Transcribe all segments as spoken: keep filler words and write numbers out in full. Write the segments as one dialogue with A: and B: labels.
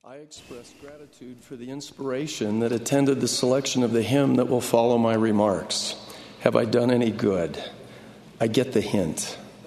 A: I express gratitude for the inspiration that attended the selection of the hymn that will follow my remarks. Have I done any good? I get the hint.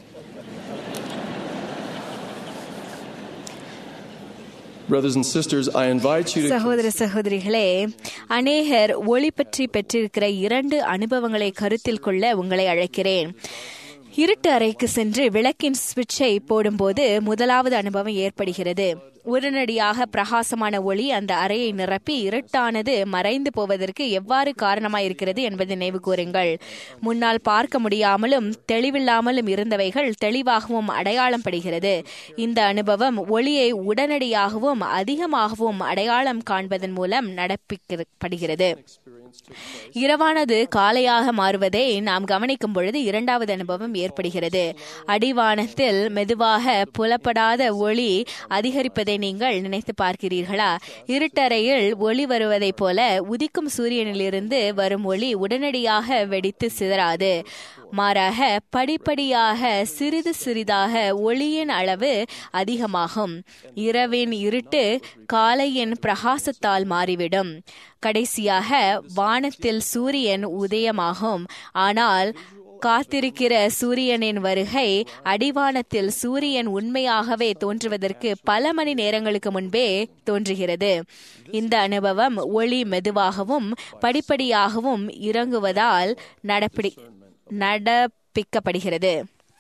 A: Brothers and sisters, I invite you to
B: சகோதர சகோதரிகளே, அநேகர் ஒளி பற்றி பெற்றிருக்கிற இரண்டு அனுபவங்களை கருத்தில் கொள்ள உங்களை அழைக்கிறேன். இருட்டு அறைக்கு சென்று விளக்கின் சுவிட்சை போடும்போது முதலாவது அனுபவம் ஏற்படுகிறது. உடனடியாக பிரகாசமான ஒளி அந்த அறையை நிரப்பி இருட்டானது மறைந்து போவதற்கு எவ்வாறு காரணமாயிருக்கிறது என்பதை நினைவு கூறுங்கள். முன்னால் பார்க்க முடியாமலும் தெளிவில்லாமலும் இருந்தவைகள் தெளிவாகவும் அடையாளம் படுகிறது. இந்த அனுபவம் ஒளியை உடனடியாகவும் அதிகமாகவும் அடையாளம் காண்பதன் மூலம் நடப்பிக்கப்படுகிறது. இரவானது காலையாக மாறுவதை நாம் கவனிக்கும் பொழுது இரண்டாவது அனுபவம் ஏற்படுகிறது. அடிவானத்தில் மெதுவாக புலப்படாத ஒளி அதிகரிப்பதை நீங்கள் நினைத்து பார்க்கிறீர்களா? இருட்டறையில் ஒளி வருவதைப் போல உதிக்கும் சூரியனிலிருந்து வரும் ஒளி உடனடியாக வெடித்து சிதறாது. மாறாக படிப்படியாக சிறிது சிறிதாக ஒளியின் அளவு அதிகமாகும். இரவின் இருட்டு காலையின் பிரகாசத்தால் மாறிவிடும். கடைசியாக வானத்தில் சூரியன் உதயமாகும். ஆனால் காத்திருக்கிற சூரியனின் வருகை அடிவானத்தில் சூரியன் உண்மையாகவே தோன்றுவதற்கு பல மணி நேரங்களுக்கு முன்பே தோன்றுகிறது. இந்த அனுபவம் ஒளி மெதுவாகவும் படிப்படியாகவும் இறங்குவதால் நடப்படி நடப்பிக்கப்படுகிறது.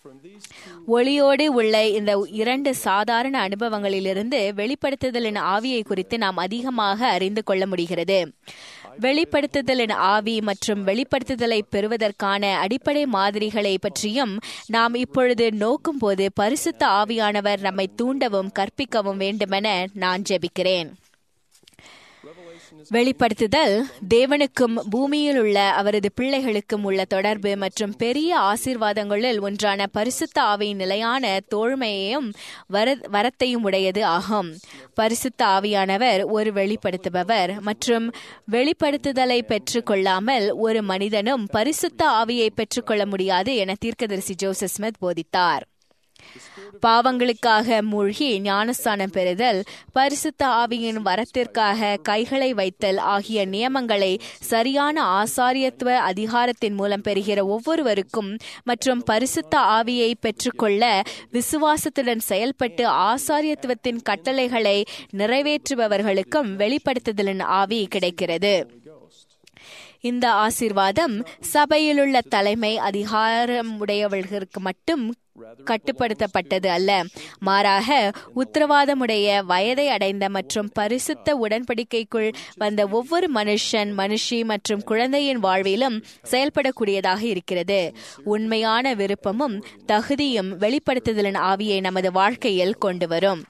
B: ஒளியோடு உள்ள இந்த இரண்டு சாதாரண அனுபவங்களிலிருந்து வெளிப்படுத்துதலின் ஆவியை குறித்து நாம் அதிகமாக அறிந்து கொள்ள முடிகிறது. வெளிப்படுத்துதலின் ஆவி மற்றும் வெளிப்படுத்துதலை பெறுவதற்கான அடிப்படை மாதிரிகளை பற்றியும் நாம் இப்பொழுது நோக்கும் போது பரிசுத்த ஆவியானவர் நம்மை தூண்டவும் கற்பிக்கவும் வேண்டுமென நான் ஜெபிக்கிறேன். வெளிப்படுத்துதல் தேவனுக்கும் பூமியில் உள்ள அவரது பிள்ளைகளுக்கும் உள்ள தொடர்பு மற்றும் பெரிய ஆசீர்வாதங்களில் ஒன்றான பரிசுத்த ஆவியின் நிலையான தோழ்மையையும் வரத்தையும் உடையது ஆகும். பரிசுத்த ஆவியானவர் ஒரு வெளிப்படுத்துபவர் மற்றும் வெளிப்படுத்துதலை பெற்றுக் கொள்ளாமல் ஒரு மனிதனும் பரிசுத்த ஆவியை பெற்றுக்கொள்ள முடியாது என தீர்க்கதரிசி ஜோசப் ஸ்மித் போதித்தார். பாவங்களுக்காக மூழ்கி ஞானஸ்தானம் பெறுதல், பரிசுத்த ஆவியின் வரத்திற்காக கைகளை வைத்தல் ஆகிய நியமங்களை சரியான ஆசாரியத்துவ அதிகாரத்தின் மூலம் பெறுகிற ஒவ்வொருவருக்கும் மற்றும் பரிசுத்த ஆவியை பெற்றுக்கொள்ள விசுவாசத்துடன் செயல்பட்டு ஆசாரியத்துவத்தின் கட்டளைகளை நிறைவேற்றுபவர்களுக்கும் வெளிப்படுத்துதலின் ஆவி கிடைக்கிறது. இந்த ஆசீர்வாதம் சபையிலுள்ள தலைமை அதிகாரமுடையவர்களுக்கு மட்டும் கட்டுப்படுத்தப்பட்டது அல்ல. மாறாக உத்தரவாதமுடைய வயதை அடைந்த மற்றும் பரிசுத்த உடன்படிக்கைக்குள் வந்த ஒவ்வொரு மனுஷன் மனுஷி மற்றும் குழந்தையின் வாழ்விலும் செயல்படக்கூடியதாக இருக்கிறது. உண்மையான விருப்பமும் தகுதியும் வெளிப்படுத்துதலின் ஆவியை நமது வாழ்க்கையில் கொண்டு வரும்.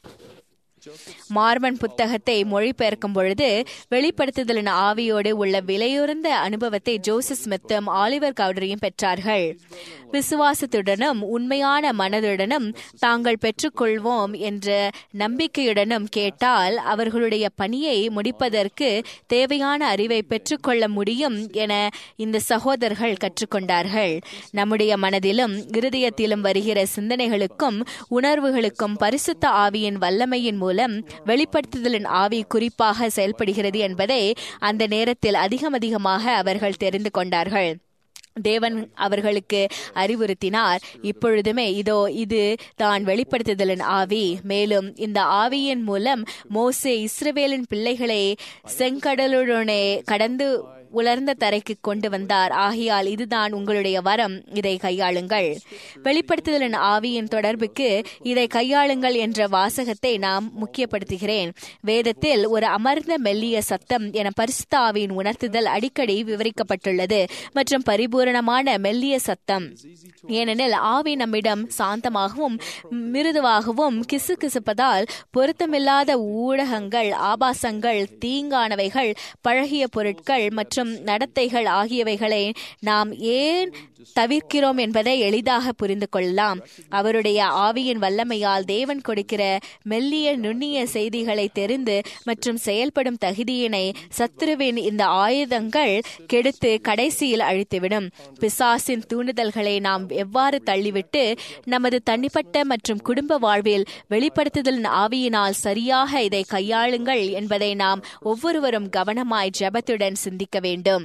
B: மார்மன் புத்தகத்தை மொழிபெயர்க்கும் பொழுது வெளிப்படுத்துதலின் ஆவியோடு உள்ள விலையுறந்த அனுபவத்தை ஜோசப் ஸ்மித்தும் ஆலிவர் கவுடரியும் பெற்றார்கள். விசுவாசத்துடனும் உண்மையான மனதுடனும் தாங்கள் பெற்றுக்கொள்வோம் என்ற நம்பிக்கையுடனும் கேட்டால் அவர்களுடைய பணியை முடிப்பதற்கு தேவையான அறிவை பெற்றுக்கொள்ள முடியும் என இந்த சகோதரர்கள் கற்றுக்கொண்டார்கள். நம்முடைய மனதிலும் இருதயத்திலும் வருகிற சிந்தனைகளுக்கும் உணர்வுகளுக்கும் பரிசுத்த ஆவியின் வல்லமையின் மூலம் வெளிப்படுத்துதலின் ஆவி குறிப்பாக செயல்படுகிறது என்பதை அந்த நேரத்தில் அதிகம் அதிகமாக அவர்கள் தெரிந்து கொண்டார்கள். தேவன் அவர்களுக்கு அறிவுறுத்தினார், இப்பொழுதுமே இதோ இது தான் வெளிப்படுத்துதலின் ஆவி. மேலும் இந்த ஆவியின் மூலம் மோசே இஸ்ரவேலின் பிள்ளைகளை செங்கடலுடனே கடந்து உலர்ந்த தரைக்கு கொண்டு வந்தார். ஆகையால் இதுதான் உங்களுடைய வரம், இதை கையாளுங்கள். வெளிப்படுத்துதலின் ஆவியின் தொடர்புக்கு இதை கையாளுங்கள் என்ற வாசகத்தை நாம் முக்கியப்படுத்துகிறேன். வேதத்தில் ஒரு அமர்ந்த மெல்லிய சத்தம் என பரிசுத்த ஆவியின் உணர்த்துதல் அடிக்கடி விவரிக்கப்பட்டுள்ளது மற்றும் பரிபூரணமான மெல்லிய சத்தம். ஏனெனில் ஆவி நம்மிடம் சாந்தமாகவும் மிருதுவாகவும் கிசு கிசுப்பதால் பொருத்தமில்லாத ஊடகங்கள், ஆபாசங்கள், தீங்கானவைகள், பழகிய பொருட்கள் மற்றும் நடத்தைகள் ஆகியவைகளை நாம் ஏன் தவிர்க்கிறோம் என்பதை எளிதாக புரிந்து கொள்ளலாம். அவருடைய ஆவியின் வல்லமையால் தேவன் கொடுக்கிற மெல்லிய நுண்ணிய செய்திகளை தெரிந்து மற்றும் செயல்படும் தகுதியினை சத்துருவின் இந்த ஆயுதங்கள் கெடுத்து கடைசியில் அழித்துவிடும். பிசாசின் தூண்டுதல்களை நாம் எவ்வாறு தள்ளிவிட்டு நமது தனிப்பட்ட மற்றும் குடும்ப வாழ்வில் வெளிப்படுத்துதலின் ஆவியினால் சரியாக இதை கையாளுங்கள் என்பதை நாம் ஒவ்வொருவரும் கவனமாய் ஜெபத்துடன் சிந்திக்க வேண்டும்.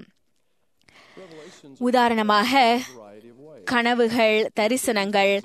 B: உதாரணமாக, கனவுகள், தரிசனங்கள்,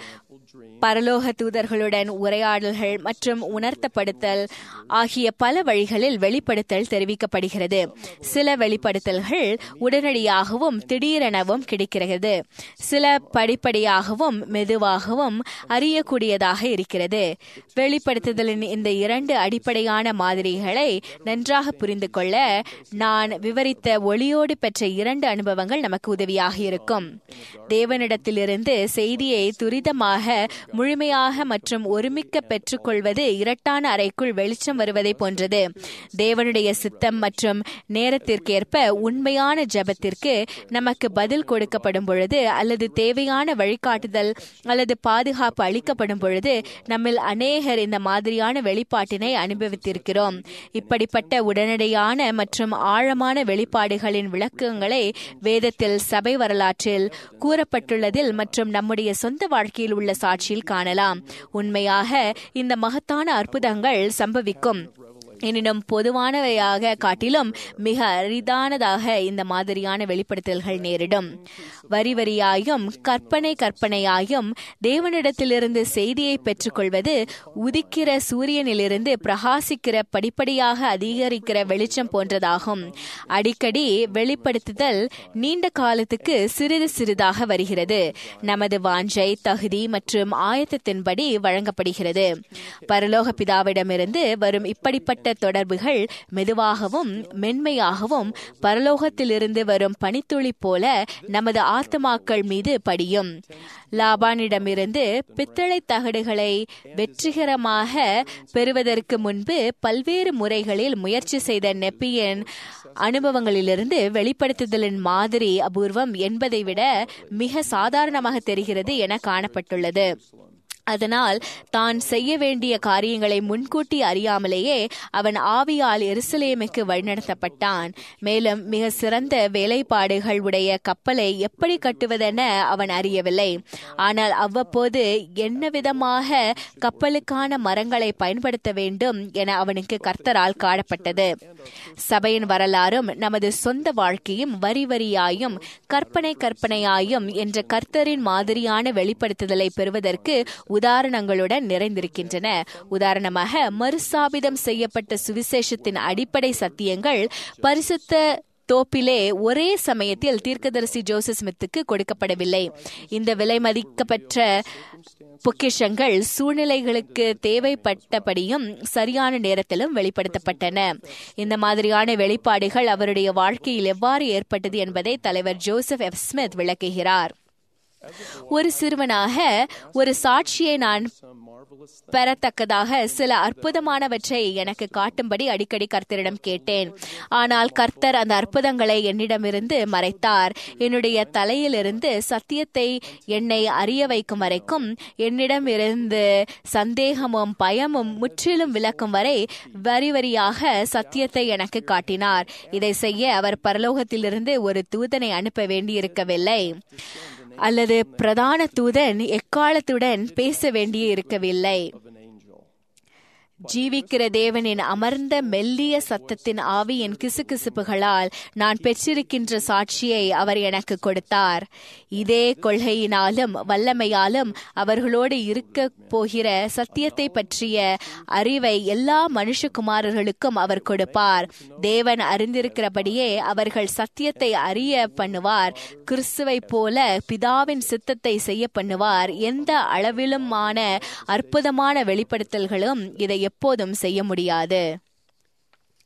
B: பரலோக தூதர்களுடன் உரையாடல்கள் மற்றும் உணர்த்தப்படுத்தல் ஆகிய பல வழிகளில் வெளிப்படுத்தல் தெரிவிக்கப்படுகிறது. சில வெளிப்படுத்தல்கள் உடனடியாகவும் திடீரெனவும் கிடைக்கிறது. சில படிப்படியாகவும் மெதுவாகவும் அறியக்கூடியதாக இருக்கிறது. வெளிப்படுத்துதலின் இந்த இரண்டு அடிப்படையான மாதிரிகளை நன்றாக புரிந்து கொள்ள நான் விவரித்த ஒளியோடு பெற்ற இரண்டு அனுபவங்கள் நமக்கு உதவியாக இருக்கும். தேவனிடத்திலிருந்து செய்தியை துரிதமாக முழுமையாக மற்றும் ஒருமிக்க பெற்றுக்கொள்வது இரட்டான அறைக்குள் வெளிச்சம் வருவதை போன்றது. தேவனுடைய சித்தம் மற்றும் நேரத்திற்கேற்ப உண்மையான ஜெபத்திற்கு நமக்கு பதில் கொடுக்கப்படும் பொழுது அல்லது தேவையான வழிகாட்டுதல் அல்லது பாதுகாப்பு அளிக்கப்படும் பொழுது நம்மில் அநேகர் இந்த மாதிரியான வெளிப்பாட்டினை அனுபவித்திருக்கிறோம். இப்படிப்பட்ட உடனடியான மற்றும் ஆழமான வெளிப்பாடுகளின் விளக்கங்களை வேதத்தில், சபை வரலாற்றில் கூறப்பட்டுள்ளதில் மற்றும் நம்முடைய சொந்த வாழ்க்கையில் உள்ள சாட்சியில் காணலாம். உண்மையாக இந்த மகத்தான அற்புதங்கள் சம்பவிக்கும். எனினும் பொதுவானவையாக காட்டிலும் மிக அரிதானதாக இந்த மாதிரியான வெளிப்படுத்தல்கள் நேரிடும். வரி வரியாயும் கற்பனை கற்பனையாயும் தேவனிடத்திலிருந்து செய்தியை பெற்றுக்கொள்வது உதிக்கிற சூரியனிலிருந்து பிரகாசிக்கிற படிப்படியாக அதிகரிக்கிற வெளிச்சம் போன்றதாகும். அடிக்கடி வெளிப்படுத்துதல் நீண்ட காலத்துக்கு சிறிது சிறிதாக வருகிறது. நமது வாஞ்சை, தகுதி மற்றும் ஆயத்தத்தின்படி வழங்கப்படுகிறது. பரலோக பிதாவிடமிருந்து வரும் இப்படிப்பட்ட தொடர்புகள் மெதுவாகவும் மென்மையாகவும் பரலோகத்திலிருந்து வரும் பனித்துளி போல நமது ஆத்மாக்கள் மீது படியும். லாபானிடமிருந்து பித்தளை தகடுகளை வெற்றிகரமாக பெறுவதற்கு முன்பு பல்வேறு முறைகளில் முயற்சி செய்த நெப்பியன் அனுபவங்களிலிருந்து வெளிப்படுத்துதலின் மாதிரி அபூர்வம் என்பதை விட மிக சாதாரணமாக தெரிகிறது என காணப்பட்டுள்ளது. அதனால் தான் செய்ய வேண்டிய காரியங்களை முன்கூட்டி அறியாமலேயே அவன் ஆவியால் எருசலேமுக்கு வழிநடத்தப்பட்டான். மேலும் மிக சிறந்த வேலைப்பாடுகள் உடைய கப்பலை எப்படி கட்டுவதென அவன் அறியவில்லை. ஆனால் அவ்வப்போது என்ன விதமாக கப்பலுக்கான மரங்களை பயன்படுத்த வேண்டும் என அவனுக்கு கர்த்தரால் காணப்பட்டது. சபையின் வரலாறும் நமது சொந்த வாழ்க்கையும் வரி வரியாயும் கற்பனை கற்பனையாயும் என்ற கர்த்தரின் மாதிரியான வெளிப்படுத்துதலை பெறுவதற்கு உதாரணங்களுடன் நிறைந்திருக்கின்றன. உதாரணமாக, மறுசாபிதம் செய்யப்பட்ட சுவிசேஷத்தின் அடிப்படை சத்தியங்கள் பரிசுத்த தோப்பிலே ஒரே சமயத்தில் தீர்க்கதரிசி ஜோசப் ஸ்மித்துக்கு கொடுக்கப்படவில்லை. இந்த விலை மதிக்கப்பட்ட பொக்கிஷங்கள் சூழ்நிலைகளுக்கு தேவைப்பட்டபடியும் சரியான நேரத்திலும் வெளிப்படுத்தப்பட்டன. இந்த மாதிரியான வெளிப்பாடுகள் அவருடைய வாழ்க்கையில் எவ்வாறு ஏற்பட்டது என்பதை தலைவர் ஜோசப் எஃப் ஸ்மித் விளக்குகிறார். ஒரு சிறுவனாக ஒரு சாட்சியை நான் பெறத்தக்கதாக சில அற்புதமானவற்றை எனக்கு காட்டும்படி அடிக்கடி கர்த்தரிடம் கேட்டேன். ஆனால் கர்த்தர் அந்த அற்புதங்களை என்னிடமிருந்து மறைத்தார். என்னுடைய தலையிலிருந்து சத்தியத்தை என்னை அறிய வைக்கும் வரைக்கும், என்னிடமிருந்து சந்தேகமும் பயமும் முற்றிலும் விலக்கும் வரை வரி வரியாக சத்தியத்தை எனக்கு காட்டினார். இதை செய்ய அவர் பரலோகத்திலிருந்து ஒரு தூதனை அனுப்ப வேண்டியிருக்கவில்லை அல்லது பிரதான தூதன் எக்காலத்துடன் பேச வேண்டிய இருக்கவில்லை. ஜீவிக்கிற தேவனின் அமர்ந்த மெல்லிய சத்தத்தின் ஆவியின் கிசுகிசுப்புகளால் நான் பெற்றிருக்கின்ற சாட்சியை அவர் எனக்கு கொடுத்தார். இதே கொள்கையினாலும் வல்லமையாலும் அவர்களோடு இருக்க போகிற சத்தியத்தை பற்றிய அறிவை எல்லா மனுஷகுமாரர்களுக்கும் அவர் கொடுப்பார். தேவன் அறிந்திருக்கிறபடியே அவர்கள் சத்தியத்தை அறிய பண்ணுவார். கிறிஸ்துவை போல பிதாவின் சித்தத்தை செய்ய பண்ணுவார். எந்த அளவிலுமான அற்புதமான வெளிப்படுத்தல்களும் இதை எப்போதும் செய்ய முடியாது.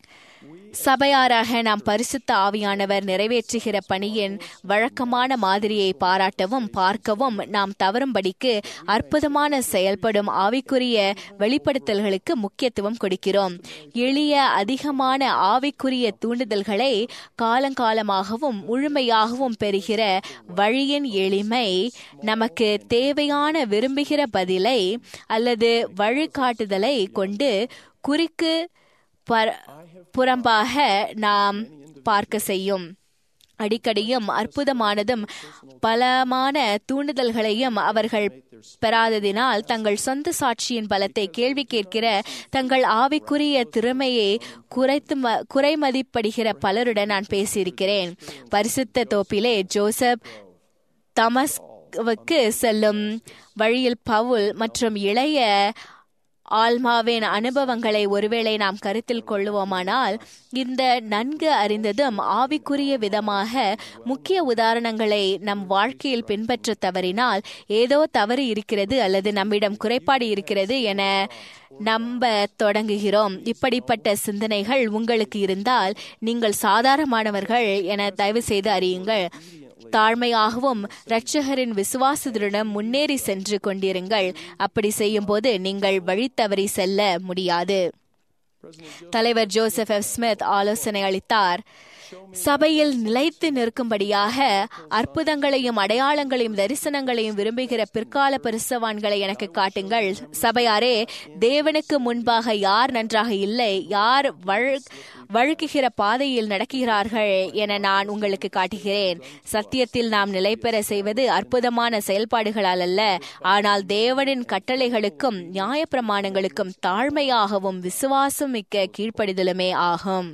B: சபையாராக நாம் பரிசுத்த ஆவியானவர் நிறைவேற்றுகிற பணியின் வழக்கமான மாதிரியை பாராட்டவும் பார்க்கவும் நாம் தவறும்படிக்கு அற்புதமான செயல்படும் ஆவிக்குரிய வெளிப்படுத்தல்களுக்கு முக்கியத்துவம் கொடுக்கிறோம். எளிய அதிகமான ஆவிக்குரிய தூண்டுதல்களை காலங்காலமாகவும் முழுமையாகவும் பெறுகிற வழியின் எளிமை நமக்கு தேவையான விரும்புகிற பதிலை அல்லது வழிகாட்டுதலை கொண்டு குறிக்கு புறம்பாக நாம் பார்க்க செய்யும். அடிக்கடியும் அற்புதமானதும் பலமான தூண்டுதல்களையும் அவர்கள் பெறாததினால் தங்கள் சொந்த சாட்சியின் பலத்தை கேள்வி கேட்கிற தங்கள் ஆவிக்குரிய திறமையை குறைத்து குறைமதிப்படுகிற பலருடன் நான் பேசியிருக்கிறேன். பரிசுத்த தோப்பிலே ஜோசப் தமஸ்குவுக்கு செல்லும் வழியில் பவுல் மற்றும் இளைய ஆல்மாவின் அனுபவங்களை ஒருவேளை நாம் கருத்தில் கொள்ளுவோமானால், இந்த நன்கு அறிந்ததும் ஆவிக்குரிய விதமாக முக்கிய உதாரணங்களை நம் வாழ்க்கையில் பின்பற்ற தவறினால் ஏதோ தவறு இருக்கிறது அல்லது நம்மிடம் குறைபாடு இருக்கிறது என நம்ப தொடங்குகிறோம். இப்படிப்பட்ட சிந்தனைகள் உங்களுக்கு இருந்தால் நீங்கள் சாதாரணமானவர்கள் என தயவு செய்து அறியுங்கள். தாழ்மையாகவும் இரட்சகரின் விசுவாசத்துடன் முன்னேறி சென்று கொண்டிருங்கள். அப்படி செய்யும் போது நீங்கள் வழி தவறி செல்ல முடியாது. தலைவர் ஜோசப் எஃப் ஸ்மித் ஆலோசனை அளித்தார். சபையில் நிலைத்து நிற்கும்படியாக அற்புதங்களையும் அடையாளங்களையும் தரிசனங்களையும் விரும்புகிற பிற்கால பரிசுத்தவான்களை எனக்கு காட்டுங்கள். சபையாரே, தேவனுக்கு முன்பாக யார் நன்றாக இல்லை, யார் வழுக்குகிற பாதையில் நடக்கிறார்கள் என நான் உங்களுக்கு காட்டுகிறேன். சத்தியத்தில் நாம் நிலை பெற செய்வது அற்புதமான செயல்பாடுகளால் அல்ல, ஆனால் தேவனின் கட்டளைகளுக்கும் நியாயப்பிரமாணங்களுக்கும் தாழ்மையாகவும் விசுவாசம் மிக்க கீழ்ப்படிதலுமே ஆகும்.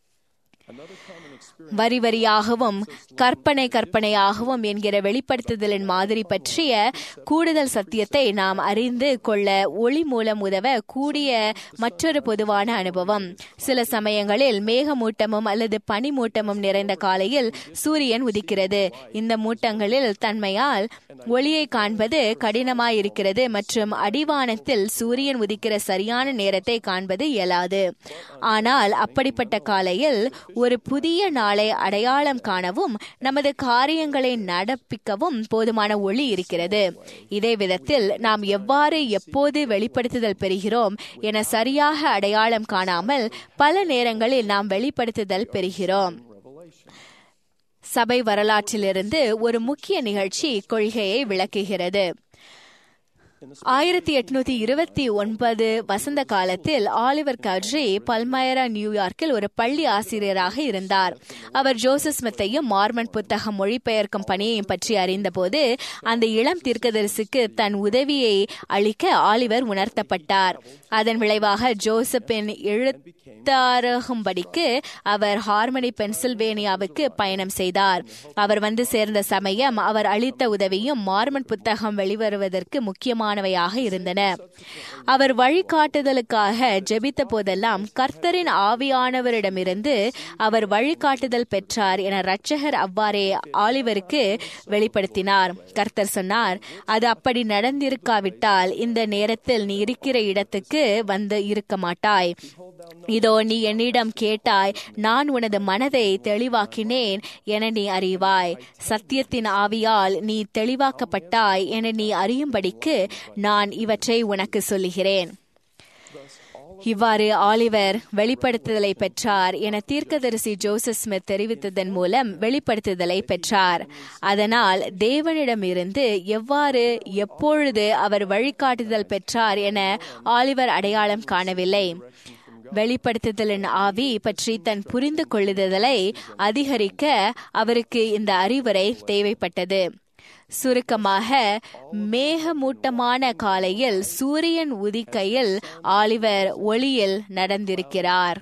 B: வரி வரியாகவும் கற்பனை கற்பனையாகவும் என்கிற வெளிப்படுத்துதலின் மாதிரி பற்றிய கூடுதல் சத்தியத்தை நாம் அறிந்து கொள்ள ஒளி மூலம் உதவ கூடிய மற்றொரு பொதுவான அனுபவம். சில சமயங்களில் மேகமூட்டமும் அல்லது பனிமூட்டமும் நிறைந்த காலையில் சூரியன் உதிக்கிறது. இந்த மூட்டங்களில் தன்மையால் ஒளியை காண்பது கடினமாயிருக்கிறது மற்றும் அடிவானத்தில் சூரியன் உதிக்கிற சரியான நேரத்தை காண்பது இயலாது. ஆனால் அப்படிப்பட்ட காலையில் ஒரு புதிய நாளை அடையாளம் காணவும் நமது காரியங்களை நடப்பிக்கவும் போதுமான ஒளி இருக்கிறது. இதே விதத்தில் நாம் எவ்வாறு எப்போது வெளிப்படுத்துதல் பெறுகிறோம் என சரியாக அடையாளம் காணாமல் பல நேரங்களில் நாம் வெளிப்படுத்துதல் பெறுகிறோம். சபை வரலாற்றிலிருந்து ஒரு முக்கிய நிகழ்ச்சி கொள்கையை விளக்குகிறது. ஆயிரத்தி எட்நூத்தி இருபத்தி ஒன்பது வசந்த காலத்தில் ஆலிவர் கவ்ட்ரி பல்மைரா நியூயார்க்கில் ஒரு பள்ளி ஆசிரியராக இருந்தார். அவர் ஜோசப் ஸ்மித்தையும் மார்மன் புத்தகம் மொழிபெயர்க்கும் பணியையும் பற்றி அறிந்தபோது அந்த இளம் தீர்க்கதரிசிக்கு தன் உதவியை அளிக்க ஆலிவர் உணர்த்தப்பட்டார். அதன் விளைவாக ஜோசப்பின் எழுத்தாரகும்படிக்கு அவர் ஹார்மனி பென்சில்வேனியாவுக்கு பயணம் செய்தார். அவர் வந்து சேர்ந்த சமயம் அவர் அளித்த உதவியும் மார்மன் புத்தகம் வெளிவருவதற்கு முக்கியமான இருந்தன. அவர் வழிகாட்டுதலுக்காக ஜெபித்த போதெல்லாம் கர்த்தரின் ஆவியானவரிடமிருந்து அவர் வழிகாட்டுதல் பெற்றார் என இரட்சகர் அவ்வாறே ஆலிவருக்கு வெளிப்படுத்தினார். கர்த்தர் சொன்னார், அது அப்படி நடந்திருக்காவிட்டால் இந்த நேரத்தில் நீ இருக்கிற இடத்துக்கு வந்து இருக்க மாட்டாய். இதோ நீ என்னிடம் கேட்டாய், நான் உனது மனதை தெளிவாக்கினேன் என நீ அறிவாய். சத்தியத்தின் ஆவியால் நீ தெளிவாக்கப்பட்டாய் என நீ அறியும்படிக்கு நான் இவற்றை உனக்கு சொல்லுகிறேன். இவ்வாறு ஆலிவர் வெளிப்படுத்துதலை பெற்றார் என தீர்க்கதரிசி ஜோசப் ஸ்மித் தெரிவித்ததன் மூலம் வெளிப்படுத்துதலை பெற்றார். அதனால் தேவனிடமிருந்து எவ்வாறு எப்பொழுது அவர் வழிகாட்டுதல் பெற்றார் என ஆலிவர் அடையாளம் காணவில்லை. வெளிப்படுத்துதலின் ஆவி பற்றி தன் புரிந்து கொள்ளுதலை அதிகரிக்க அவருக்கு இந்த அறிவுரை தேவைப்பட்டது. சுருக்கமாக, மேகமூட்டமான காலையில் சூரியன் உதிக்கையில் ஆலிவர் ஒளியில் நடந்திருக்கிறார்.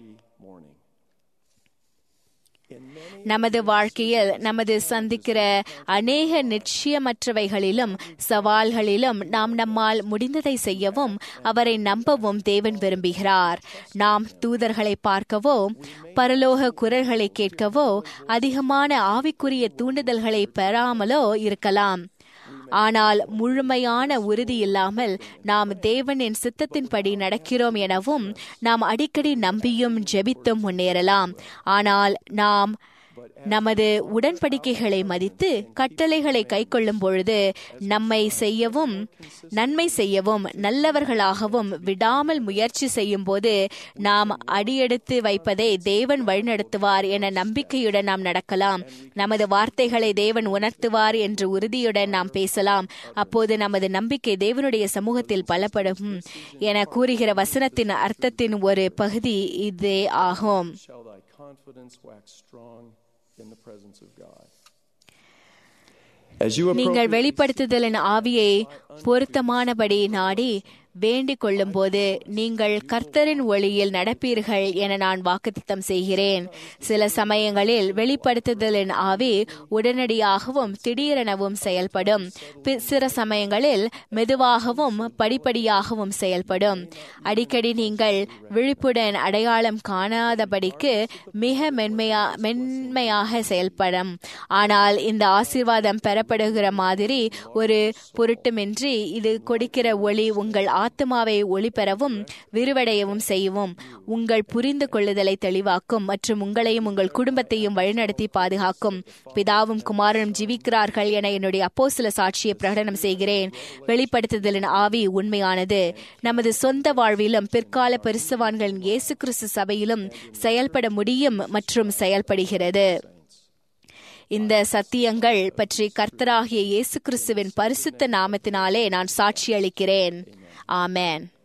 B: நமது வாழ்க்கையில் நமது சந்திக்கிற அநேக நிச்சயமற்றவைகளிலும் சவால்களிலும் நாம் நம்மால் முடிந்ததை செய்யவும் அவரை நம்பவும் தேவன் விரும்புகிறார். நாம் தூதர்களை பார்க்கவோ பரலோக குரல்களை கேட்கவோ அதிகமான ஆவிக்குரிய தூண்டுதல்களை பெறாமலோ இருக்கலாம். ஆனால் முழுமையான உறுதி இல்லாமல் நாம் தேவனின் சித்தத்தின்படி நடக்கிறோம் எனவும் நாம் அடிக்கடி நம்பியும் ஜெபித்தும் முன்னேறலாம். ஆனால் நாம் நமது உடன்படிக்கைகளை மதித்து கட்டளைகளை கைக்கொள்ளும் பொழுது நம்மை செய்யவும் நன்மை செய்யவும் நல்லவர்களாகவும் விடாமல் முயற்சி செய்யும் போது நாம் அடியெடுத்து வைப்பதை தேவன் வழிநடத்துவார் என நம்பிக்கையுடன் நாம் நடக்கலாம். நமது வார்த்தைகளை தேவன் உணர்த்துவார் என்று உறுதியுடன் நாம் பேசலாம். அப்போது நமது நம்பிக்கை தேவனுடைய சமூகத்தில் பலப்படும் என கூறுகிற வசனத்தின் அர்த்தத்தின் ஒரு பகுதி இதே ஆகும். நீங்கள் வெளிப்படுத்துதலின் ஆவியை பொருத்தமானபடி நாடி வேண்டிக் கொள்ளும் போது நீங்கள் கர்த்தரின் ஒளியில் நடப்பீர்கள் என நான் வாக்குத்தத்தம் செய்கிறேன். சில சமயங்களில் வெளிப்படுத்துதலின் ஆவி உடனடியாகவும் திடீரெனவும் செயல்படும். சில சமயங்களில் மெதுவாகவும் படிப்படியாகவும் செயல்படும். அடிக்கடி நீங்கள் விழிப்புடன் அடையாளம் காணாதபடிக்கு மிக மென்மையா மென்மையாக செயல்படும். ஆனால் இந்த ஆசீர்வாதம் பெறப்படுகிற மாதிரி ஒரு பொருட்டுமின்றி இது கொடுக்கிற ஒளி உங்கள் ஆத்மாவை ஒளிபெறவும் விரிவடையவும் செய்யவும் உங்கள் புரிந்து கொள்ளுதலை தெளிவாக்கும் மற்றும் உங்களையும் உங்கள் குடும்பத்தையும் வழிநடத்தி பாதுகாக்கும். பிதாவும் குமாரனும் ஜீவிக்கிறார்கள் என என்னுடைய அப்போஸ்தல சாட்சியை பிரகடனம் செய்கிறேன். வெளிப்படுத்துதலின் ஆவி உண்மையானது. நமது சொந்த வாழ்விலும் பிற்கால பரிசுத்தவான்களின் இயேசு கிறிஸ்து சபையிலும் செயல்பட முடியும் மற்றும் செயல்படுகிறது. இந்த சத்தியங்கள் பற்றி கர்த்தராகிய இயேசு கிறிஸ்துவின் பரிசுத்த நாமத்தினாலே நான் சாட்சி அளிக்கிறேன். ஆமென்.